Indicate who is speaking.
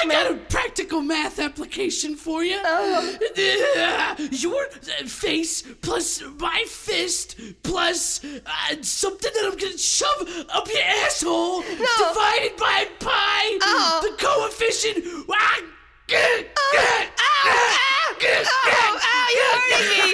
Speaker 1: got a practical math application for you. Your face plus my fist plus something that I'm gonna shove up your asshole divided by pi. The coefficient.
Speaker 2: You're hurting me.